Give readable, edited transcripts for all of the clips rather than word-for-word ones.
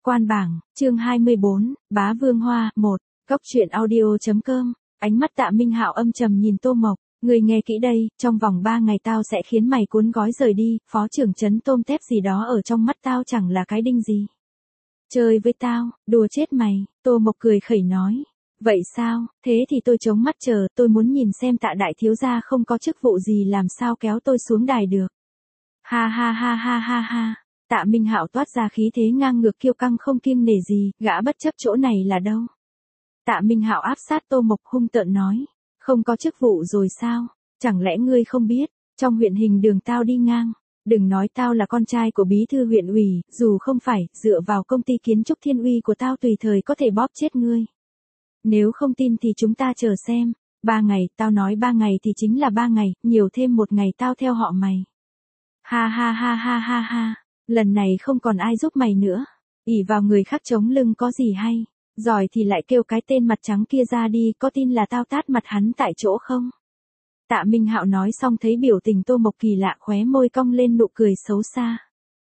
Quan bảng, chương 24, Bá Vương Hoa, 1, Cốc truyện audio.com, ánh mắt Tạ Minh Hạo âm trầm nhìn Tô Mộc, người nghe kỹ đây, trong vòng 3 ngày tao sẽ khiến mày cuốn gói rời đi, phó trưởng trấn tôm tép gì đó ở trong mắt tao chẳng là cái đinh gì. Chơi với tao, đùa chết mày, Tô Mộc cười khẩy nói. Vậy sao, thế thì tôi chống mắt chờ, tôi muốn nhìn xem Tạ đại thiếu gia không có chức vụ gì làm sao kéo tôi xuống đài được. Ha ha ha ha ha ha. Tạ Minh Hạo toát ra khí thế ngang ngược kiêu căng không kiêng nể gì, gã bất chấp chỗ này là đâu. Tạ Minh Hạo áp sát Tô Mộc hung tợn nói, không có chức vụ rồi sao, chẳng lẽ ngươi không biết, trong huyện Hình Đường tao đi ngang, đừng nói tao là con trai của bí thư huyện ủy, dù không phải, dựa vào công ty kiến trúc Thiên Uy của tao tùy thời có thể bóp chết ngươi. Nếu không tin thì chúng ta chờ xem, 3 ngày, tao nói 3 ngày thì chính là 3 ngày, nhiều thêm 1 ngày tao theo họ mày. Ha ha ha ha ha ha. Lần này không còn ai giúp mày nữa. Ỷ vào người khác chống lưng có gì hay. Giỏi thì lại kêu cái tên mặt trắng kia ra đi, có tin là tao tát mặt hắn tại chỗ không? Tạ Minh Hạo nói xong thấy biểu tình Tô Mộc kỳ lạ, khóe môi cong lên nụ cười xấu xa.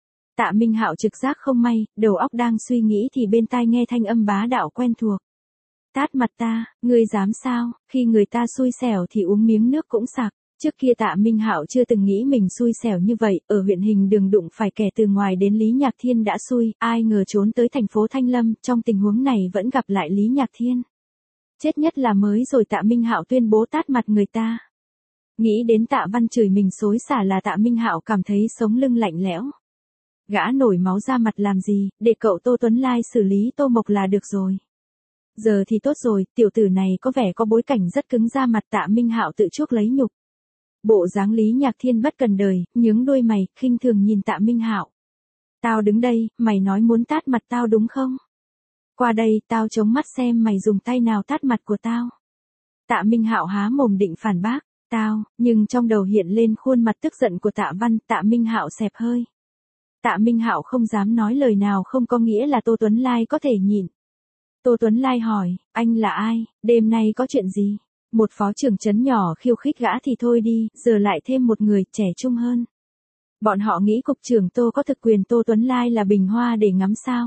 Tạ Minh Hạo trực giác không may, đầu óc đang suy nghĩ thì bên tai nghe thanh âm bá đạo quen thuộc. Tát mặt ta, ngươi dám sao, khi người ta xui xẻo thì uống miếng nước cũng sặc. Trước kia Tạ Minh Hạo chưa từng nghĩ mình xui xẻo như vậy, ở huyện Hình Đường đụng phải kẻ từ ngoài đến Lý Nhạc Thiên đã xui, ai ngờ trốn tới thành phố Thanh Lâm, trong tình huống này vẫn gặp lại Lý Nhạc Thiên. Chết nhất là mới rồi Tạ Minh Hạo tuyên bố tát mặt người ta. Nghĩ đến Tạ Văn chửi mình xối xả là Tạ Minh Hạo cảm thấy sống lưng lạnh lẽo. Gã nổi máu ra mặt làm gì, để cậu Tô Tuấn Lai xử lý Tô Mộc là được rồi. Giờ thì tốt rồi, tiểu tử này có vẻ có bối cảnh rất cứng ra mặt. Tạ Minh Hạo tự chuốc lấy nhục. Bộ dáng Lý Nhạc Thiên bất cần đời, nhướng đôi mày, khinh thường nhìn Tạ Minh Hạo. Tao đứng đây, mày nói muốn tát mặt tao đúng không? Qua đây, tao chống mắt xem mày dùng tay nào tát mặt của tao. Tạ Minh Hạo há mồm định phản bác, tao, nhưng trong đầu hiện lên khuôn mặt tức giận của Tạ Văn. Tạ Minh Hạo xẹp hơi. Tạ Minh Hạo không dám nói lời nào không có nghĩa là Tô Tuấn Lai có thể nhịn. Tô Tuấn Lai hỏi, anh là ai, đêm nay có chuyện gì? Một phó trưởng trấn nhỏ khiêu khích gã thì thôi đi, giờ lại thêm một người trẻ trung hơn. Bọn họ nghĩ cục trưởng Tô có thực quyền Tô Tuấn Lai là bình hoa để ngắm sao.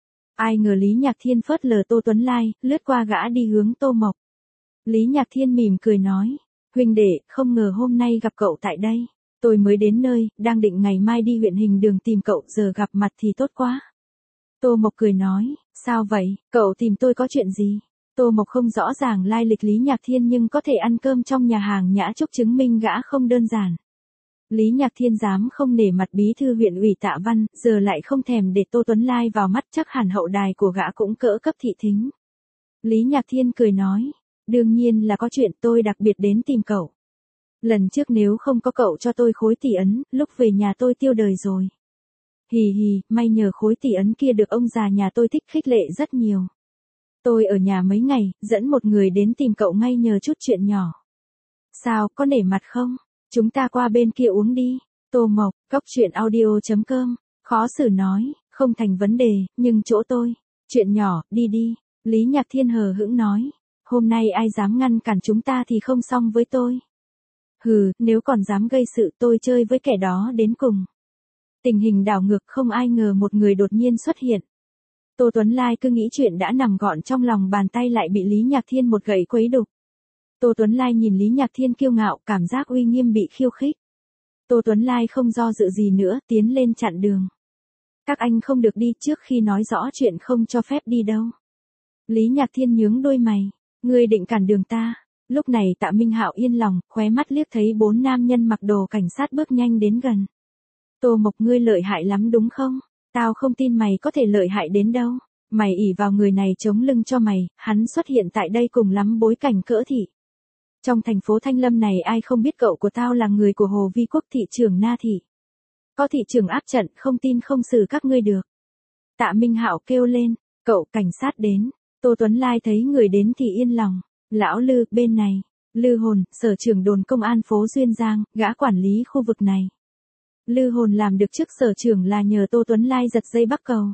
Ai ngờ Lý Nhạc Thiên phớt lờ Tô Tuấn Lai, lướt qua gã đi hướng Tô Mộc. Lý Nhạc Thiên mỉm cười nói, huynh đệ, không ngờ hôm nay gặp cậu tại đây. Tôi mới đến nơi, đang định ngày mai đi huyện Hình Đường tìm cậu, giờ gặp mặt thì tốt quá. Tô Mộc cười nói, sao vậy, cậu tìm tôi có chuyện gì? Tô Mộc không rõ ràng lai lịch Lý Nhạc Thiên nhưng có thể ăn cơm trong nhà hàng Nhã Trúc chứng minh gã không đơn giản. Lý Nhạc Thiên dám không nể mặt bí thư huyện ủy Tạ Văn, giờ lại không thèm để Tô Tuấn Lai vào mắt, chắc hẳn hậu đài của gã cũng cỡ cấp thị thính. Lý Nhạc Thiên cười nói, đương nhiên là có chuyện, tôi đặc biệt đến tìm cậu. Lần trước nếu không có cậu cho tôi khối tỷ ấn, lúc về nhà tôi tiêu đời rồi. Hì hì, may nhờ khối tỷ ấn kia được ông già nhà tôi thích khích lệ rất nhiều. Tôi ở nhà mấy ngày, dẫn một người đến tìm cậu ngay nhờ chút chuyện nhỏ. Sao, có nể mặt không? Chúng ta qua bên kia uống đi. Tô Mộc, Cốc truyện audio.com, khó xử nói, không thành vấn đề, nhưng chỗ tôi. Chuyện nhỏ, đi đi. Lý Nhạc Thiên hờ hững nói, hôm nay ai dám ngăn cản chúng ta thì không xong với tôi. Hừ, nếu còn dám gây sự tôi chơi với kẻ đó đến cùng. Tình hình đảo ngược, không ai ngờ một người đột nhiên xuất hiện. Tô Tuấn Lai cứ nghĩ chuyện đã nằm gọn trong lòng bàn tay lại bị Lý Nhạc Thiên một gậy quấy đục. Tô Tuấn Lai nhìn Lý Nhạc Thiên kiêu ngạo, cảm giác uy nghiêm bị khiêu khích. Tô Tuấn Lai không do dự gì nữa, tiến lên chặn đường. Các anh không được đi trước khi nói rõ chuyện không cho phép đi đâu. Lý Nhạc Thiên nhướng đôi mày, ngươi định cản đường ta. Lúc này Tạ Minh Hạo yên lòng, khóe mắt liếc thấy 4 nam nhân mặc đồ cảnh sát bước nhanh đến gần. Tô Mộc, ngươi lợi hại lắm đúng không? Tao không tin mày có thể lợi hại đến đâu. Mày ỷ vào người này chống lưng cho mày, hắn xuất hiện tại đây cùng lắm bối cảnh cỡ thị. Trong thành phố Thanh Lâm này ai không biết cậu của tao là người của Hồ Vi Quốc thị trưởng Na Thị. Có thị trưởng áp trận, không tin không xử các ngươi được. Tạ Minh Hạo kêu lên, cậu cảnh sát đến. Tô Tuấn Lai thấy người đến thì yên lòng. Lão Lư, bên này. Lư Hồn, sở trưởng đồn công an phố Duyên Giang, gã quản lý khu vực này. Lư Hồn làm được chức sở trưởng là nhờ Tô Tuấn Lai giật dây bắc cầu.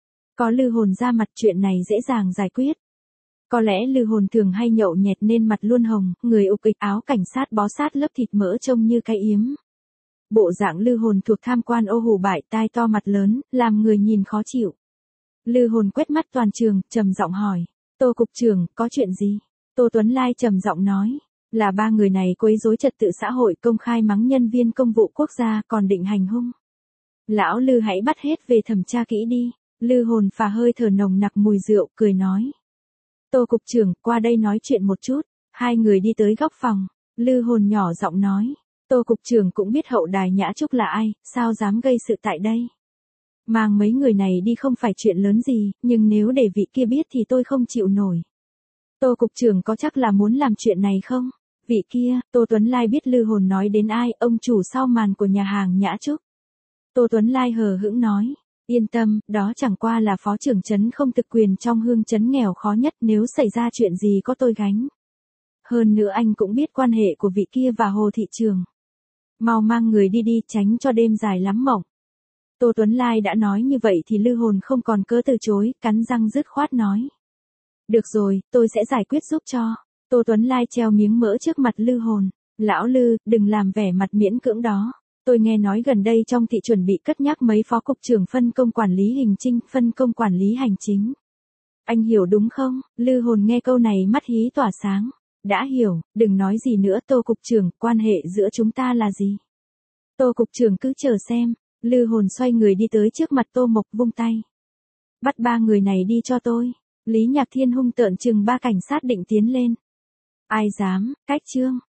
Có Lư Hồn ra mặt chuyện này dễ dàng giải quyết. Có lẽ Lư Hồn thường hay nhậu nhẹt nên mặt luôn hồng, người ục ịch, áo cảnh sát bó sát lớp thịt mỡ trông như cái yếm. Bộ dạng Lư Hồn thuộc tham quan ô hủ bại, tai to mặt lớn, làm người nhìn khó chịu. Lư Hồn quét mắt toàn trường, trầm giọng hỏi. Tô cục trưởng, có chuyện gì? Tô Tuấn Lai trầm giọng nói. Là ba người này quấy rối trật tự xã hội, công khai mắng nhân viên công vụ quốc gia, còn định hành hung. Lão Lư hãy bắt hết về thẩm tra kỹ đi. Lư Hồn phà hơi thở nồng nặc mùi rượu, cười nói. Tô cục trưởng, qua đây nói chuyện một chút. Hai người đi tới góc phòng. Lư Hồn nhỏ giọng nói. Tô cục trưởng cũng biết hậu đài Nhã Trúc là ai, sao dám gây sự tại đây. Mang mấy người này đi không phải chuyện lớn gì, nhưng nếu để vị kia biết thì tôi không chịu nổi. Tô cục trưởng có chắc là muốn làm chuyện này không? Vị kia, Tô Tuấn Lai biết Lư Hồn nói đến ai, ông chủ sau màn của nhà hàng Nhã Trúc. Tô Tuấn Lai hờ hững nói. Yên tâm, đó chẳng qua là phó trưởng trấn không thực quyền trong hương trấn nghèo khó nhất, nếu xảy ra chuyện gì có tôi gánh. Hơn nữa anh cũng biết quan hệ của vị kia và Hồ thị trường. Mau mang người đi đi, tránh cho đêm dài lắm mộng. Tô Tuấn Lai đã nói như vậy thì Lư Hồn không còn cớ từ chối, cắn răng dứt khoát nói. Được rồi, tôi sẽ giải quyết giúp cho. Tô Tuấn Lai treo miếng mỡ trước mặt Lư Hồn. Lão Lư, đừng làm vẻ mặt miễn cưỡng đó. Tôi nghe nói gần đây trong thị chuẩn bị cất nhắc mấy phó cục trưởng phân công quản lý hành chính, phân công quản lý hành chính. Anh hiểu đúng không? Lư Hồn nghe câu này mắt hí tỏa sáng. Đã hiểu, đừng nói gì nữa Tô cục trưởng, quan hệ giữa chúng ta là gì? Tô cục trưởng cứ chờ xem. Lư Hồn xoay người đi tới trước mặt Tô Mộc vung tay. Bắt ba người này đi cho tôi. Lý Nhạc Thiên hung tợn chừng ba cảnh sát định tiến lên. Ai dám, cách trương.